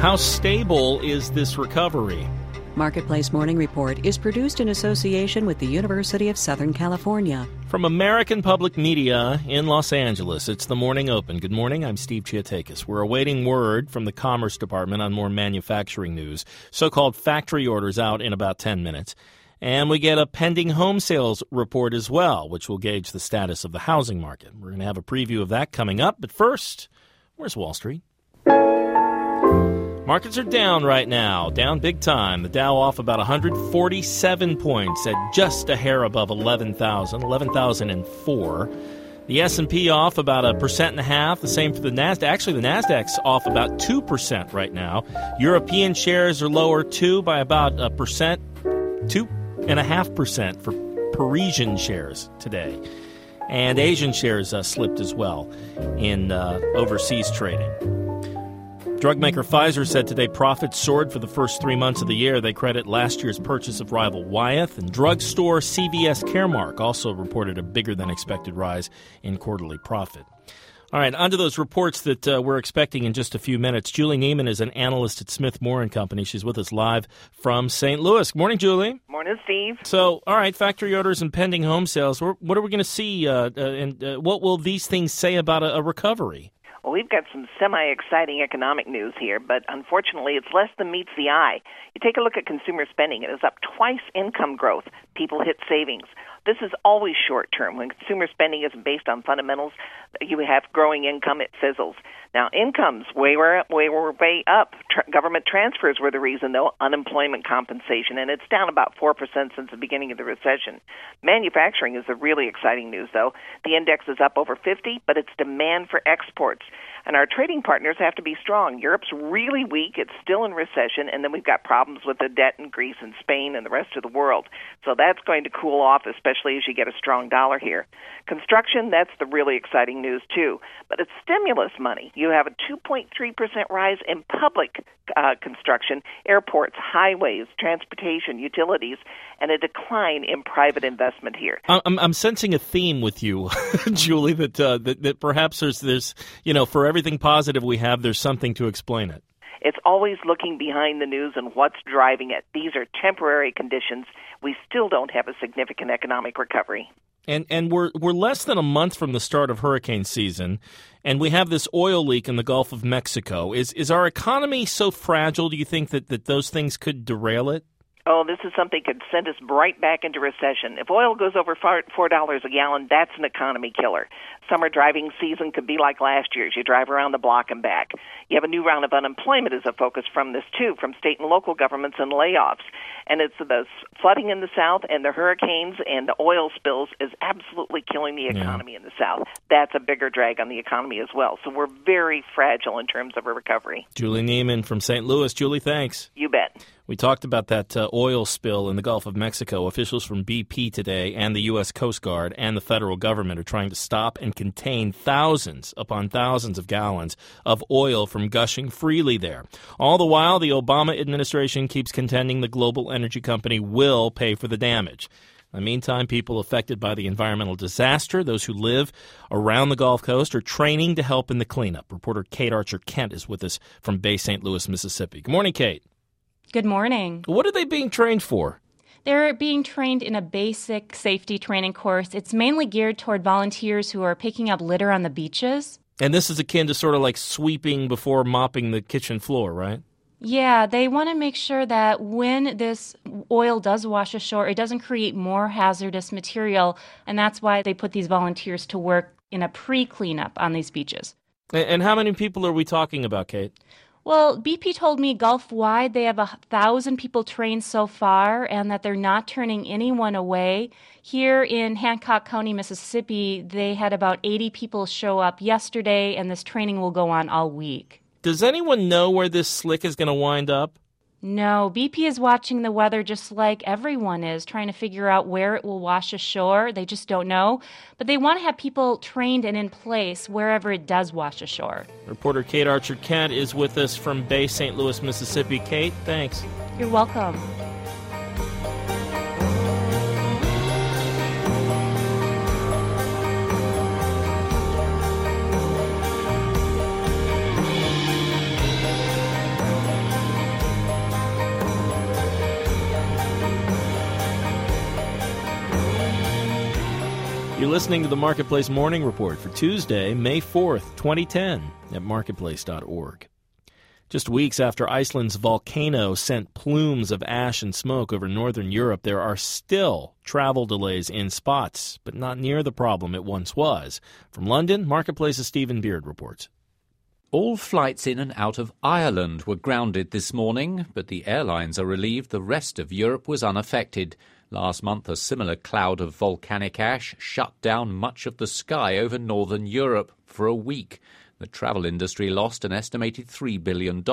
How stable is this recovery? Marketplace Morning Report is produced in association with the University of Southern California. From American Public Media in Los Angeles, it's the Morning Open. Good morning, I'm Steve Chiatakis. We're awaiting word from the Commerce Department on more manufacturing news. So-called factory orders out in about 10 minutes. And we get a pending home sales report as well, which will gauge the status of the housing market. We're going to have a preview of that coming up. But first, where's Wall Street? Markets are down right now, down big time. The Dow off about 147 points at just a hair above 11,004. The S&P off about 1.5%, the same for the NASDAQ. Actually, the NASDAQ's off about 2% right now. European shares are lower, too, by about 2.5% for Parisian shares today. And Asian shares slipped as well in overseas trading. Drug maker Pfizer said today profits soared for the first 3 months of the year. They credit last year's purchase of rival Wyeth. And drugstore CVS Caremark also reported a bigger-than-expected rise in quarterly profit. All right, on to those reports that we're expecting in just a few minutes. Julie Neiman is an analyst at Smith Moore & Company. She's with us live from St. Louis. Good morning, Julie. Morning, Steve. So, all right, factory orders and pending home sales. What are we going to see, and what will these things say about a recovery? Well, we've got some semi-exciting economic news here, but unfortunately it's less than meets the eye. You take a look at consumer spending. It is up twice income growth. People hit savings. This is always short-term. When consumer spending isn't based on fundamentals, you have growing income, it fizzles. Now, incomes were way up. Government transfers were the reason, though, unemployment compensation, and it's down about 4% since the beginning of the recession. Manufacturing is the really exciting news, though. The index is up over 50, but it's demand for exports. And our trading partners have to be strong. Europe's really weak. It's still in recession. And then we've got problems with the debt in Greece and Spain and the rest of the world. So that's going to cool off, especially as you get a strong dollar here. Construction, that's the really exciting news, too. But it's stimulus money. You have a 2.3% rise in public construction, airports, highways, transportation, utilities, and a decline in private investment here. I'm sensing a theme with you, Julie, that perhaps there's for everything positive we have, there's something to explain it. It's always looking behind the news and what's driving it. These are temporary conditions. We still don't have a significant economic recovery. And we're less than a month from the start of hurricane season, and we have this oil leak in the Gulf of Mexico. Is our economy so fragile, do you think, that those things could derail it? Oh, this is something that could send us right back into recession. If oil goes over $4 a gallon, that's an economy killer. Summer driving season could be like last year's. You drive around the block and back. You have a new round of unemployment as a focus from this, too, from state and local governments and layoffs. And it's the flooding in the South and the hurricanes and the oil spills is absolutely killing the economy in the South. That's a bigger drag on the economy as well. So we're very fragile in terms of a recovery. Julie Neiman from St. Louis. Julie, thanks. You bet. We talked about that oil spill in the Gulf of Mexico. Officials from BP today and the U.S. Coast Guard and the federal government are trying to stop and contain thousands upon thousands of gallons of oil from gushing freely there. All the while, the Obama administration keeps contending the global energy company will pay for the damage. In the meantime, people affected by the environmental disaster, those who live around the Gulf Coast, are training to help in the cleanup. Reporter Kate Archer-Kent is with us from Bay St. Louis, Mississippi. Good morning, Kate. Good morning. What are they being trained for? They're being trained in a basic safety training course. It's mainly geared toward volunteers who are picking up litter on the beaches. And this is akin to sort of like sweeping before mopping the kitchen floor, right? Yeah, they want to make sure that when this oil does wash ashore, it doesn't create more hazardous material, and that's why they put these volunteers to work in a pre-cleanup on these beaches. And how many people are we talking about, Kate? Well, BP told me Gulf-wide they have 1,000 people trained so far and that they're not turning anyone away. Here in Hancock County, Mississippi, they had about 80 people show up yesterday, and this training will go on all week. Does anyone know where this slick is going to wind up? No, BP is watching the weather just like everyone is, trying to figure out where it will wash ashore. They just don't know. But they want to have people trained and in place wherever it does wash ashore. Reporter Kate Archer-Kent is with us from Bay St. Louis, Mississippi. Kate, thanks. You're welcome. You're listening to the Marketplace Morning Report for Tuesday, May 4th, 2010 at marketplace.org. Just weeks after Iceland's volcano sent plumes of ash and smoke over northern Europe, there are still travel delays in spots, but not near the problem it once was. From London, Marketplace's Stephen Beard reports. All flights in and out of Ireland were grounded this morning, but the airlines are relieved the rest of Europe was unaffected. Last month, a similar cloud of volcanic ash shut down much of the sky over northern Europe for a week. The travel industry lost an estimated $3 billion.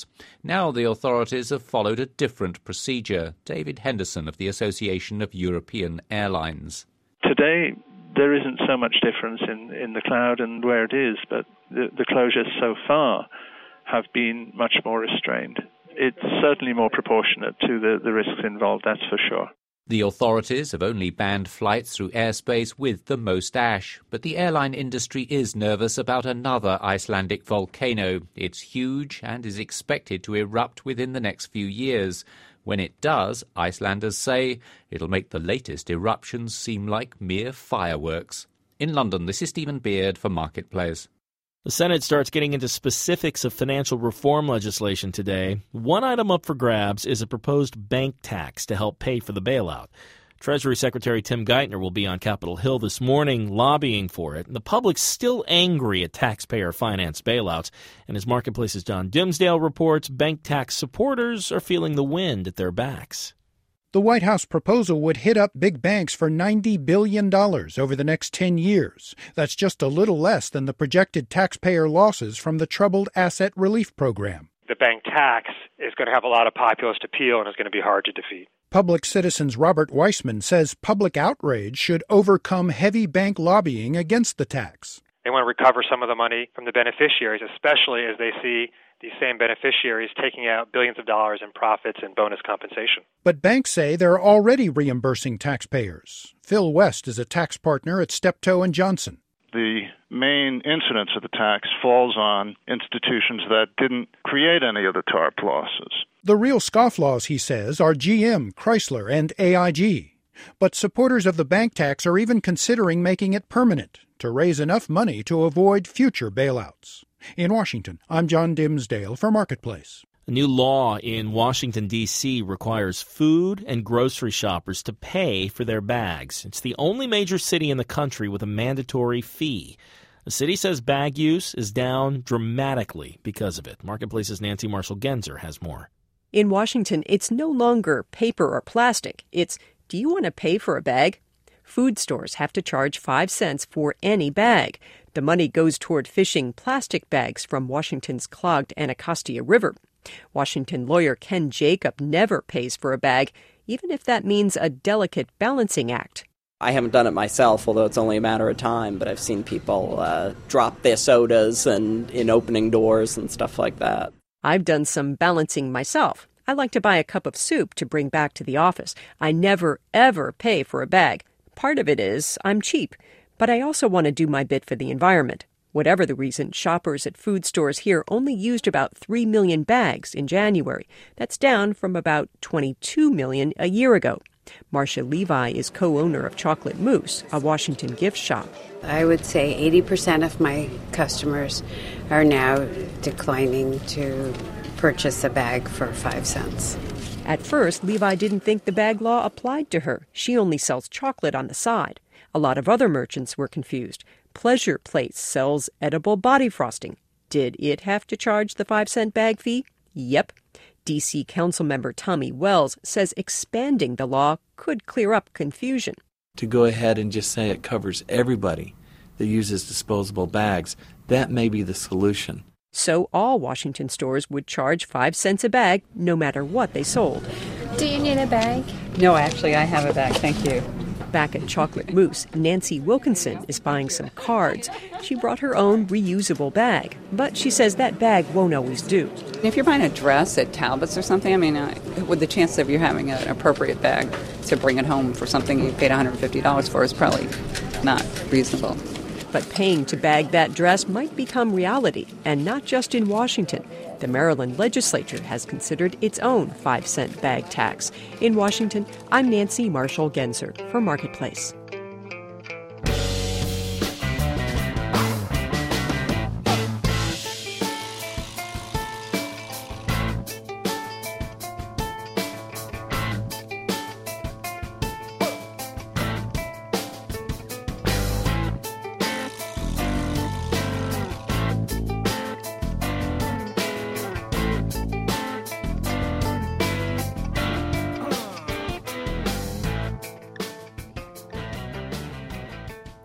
Now the authorities have followed a different procedure. David Henderson of the Association of European Airlines. Today, there isn't so much difference in the cloud and where it is, but the closures so far have been much more restrained. It's certainly more proportionate to the risks involved, that's for sure. The authorities have only banned flights through airspace with the most ash, but the airline industry is nervous about another Icelandic volcano. It's huge and is expected to erupt within the next few years. When it does, Icelanders say, it'll make the latest eruptions seem like mere fireworks. In London, this is Stephen Beard for Marketplace. The Senate starts getting into specifics of financial reform legislation today. One item up for grabs is a proposed bank tax to help pay for the bailout. Treasury Secretary Tim Geithner will be on Capitol Hill this morning lobbying for it. The public's still angry at taxpayer-financed bailouts. And as Marketplace's John Dimsdale reports, bank tax supporters are feeling the wind at their backs. The White House proposal would hit up big banks for $90 billion over the next 10 years. That's just a little less than the projected taxpayer losses from the Troubled Asset Relief Program. The bank tax is going to have a lot of populist appeal and is going to be hard to defeat. Public Citizen's Robert Weissman says public outrage should overcome heavy bank lobbying against the tax. They want to recover some of the money from the beneficiaries, especially as they see these same beneficiaries taking out billions of dollars in profits and bonus compensation. But banks say they're already reimbursing taxpayers. Phil West is a tax partner at Steptoe & Johnson. The main incidence of the tax falls on institutions that didn't create any of the TARP losses. The real scofflaws, he says, are GM, Chrysler, and AIG. But supporters of the bank tax are even considering making it permanent to raise enough money to avoid future bailouts. In Washington, I'm John Dimsdale for Marketplace. A new law in Washington, D.C. requires food and grocery shoppers to pay for their bags. It's the only major city in the country with a mandatory fee. The city says bag use is down dramatically because of it. Marketplace's Nancy Marshall-Genzer has more. In Washington, it's no longer paper or plastic. It's, do you want to pay for a bag? Food stores have to charge 5 cents for any bag. The money goes toward fishing plastic bags from Washington's clogged Anacostia River. Washington lawyer Ken Jacob never pays for a bag, even if that means a delicate balancing act. I haven't done it myself, although it's only a matter of time, but I've seen people drop their sodas and in opening doors and stuff like that. I've done some balancing myself. I like to buy a cup of soup to bring back to the office. I never, ever pay for a bag. Part of it is I'm cheap, but I also want to do my bit for the environment. Whatever the reason, shoppers at food stores here only used about 3 million bags in January. That's down from about 22 million a year ago. Marcia Levi is co-owner of Chocolate Mousse, a Washington gift shop. I would say 80% of my customers are now declining to purchase a bag for 5 cents. At first, Levi didn't think the bag law applied to her. She only sells chocolate on the side. A lot of other merchants were confused. Pleasure Place sells edible body frosting. Did it have to charge the 5-cent bag fee? Yep. D.C. Councilmember Tommy Wells says expanding the law could clear up confusion. To go ahead and just say it covers everybody that uses disposable bags, that may be the solution. So all Washington stores would charge 5 cents a bag, no matter what they sold. Do you need a bag? No, actually, I have a bag. Thank you. Back at Chocolate Mousse, Nancy Wilkinson is buying some cards. She brought her own reusable bag, but she says that bag won't always do. If you're buying a dress at Talbot's or something, with the chance of you having an appropriate bag to bring it home for something you paid $150 for is probably not reasonable. But paying to bag that dress might become reality, and not just in Washington. The Maryland legislature has considered its own 5-cent bag tax. In Washington, I'm Nancy Marshall-Genzer for Marketplace.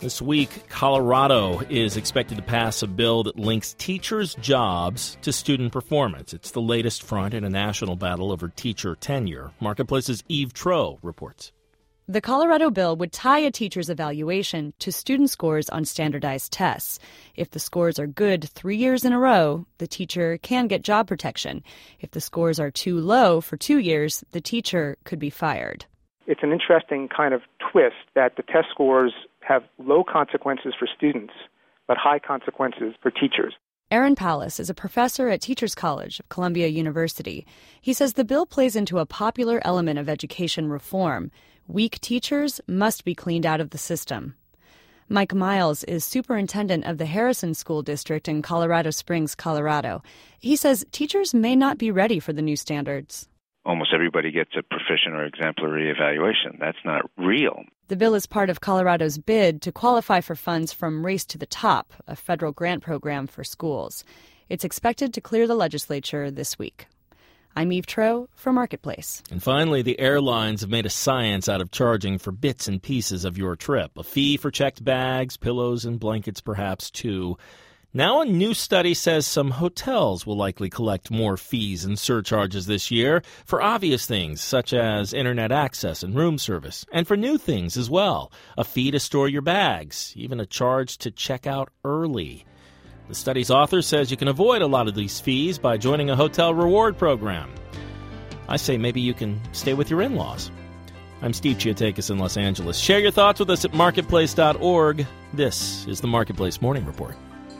This week, Colorado is expected to pass a bill that links teachers' jobs to student performance. It's the latest front in a national battle over teacher tenure. Marketplace's Eve Troe reports. The Colorado bill would tie a teacher's evaluation to student scores on standardized tests. If the scores are good 3 years in a row, the teacher can get job protection. If the scores are too low for 2 years, the teacher could be fired. It's an interesting kind of twist that the test scores have low consequences for students, but high consequences for teachers. Aaron Pallas is a professor at Teachers College of Columbia University. He says the bill plays into a popular element of education reform. Weak teachers must be cleaned out of the system. Mike Miles is superintendent of the Harrison School District in Colorado Springs, Colorado. He says teachers may not be ready for the new standards. Almost everybody gets a proficient or exemplary evaluation. That's not real. The bill is part of Colorado's bid to qualify for funds from Race to the Top, a federal grant program for schools. It's expected to clear the legislature this week. I'm Eve Troe for Marketplace. And finally, the airlines have made a science out of charging for bits and pieces of your trip. A fee for checked bags, pillows, and blankets perhaps too. Now a new study says some hotels will likely collect more fees and surcharges this year for obvious things such as internet access and room service, and for new things as well, a fee to store your bags, even a charge to check out early. The study's author says you can avoid a lot of these fees by joining a hotel reward program. I say maybe you can stay with your in-laws. I'm Steve Chiotakis in Los Angeles. Share your thoughts with us at marketplace.org. This is the Marketplace Morning Report.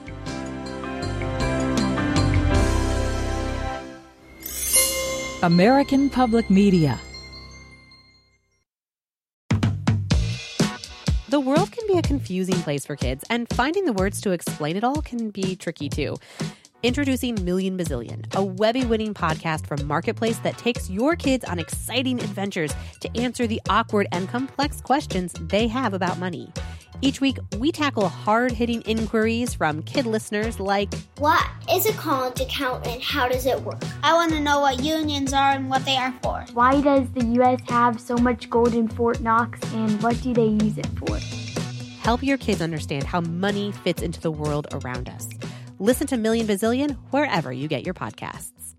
American Public Media. The world can be a confusing place for kids, and finding the words to explain it all can be tricky too. Introducing Million Bazillion, a Webby-winning podcast from Marketplace that takes your kids on exciting adventures to answer the awkward and complex questions they have about money. Each week, we tackle hard-hitting inquiries from kid listeners like, what is a college account and how does it work? I want to know what unions are and what they are for. Why does the U.S. have so much gold in Fort Knox and what do they use it for? Help your kids understand how money fits into the world around us. Listen to Million Bazillion wherever you get your podcasts.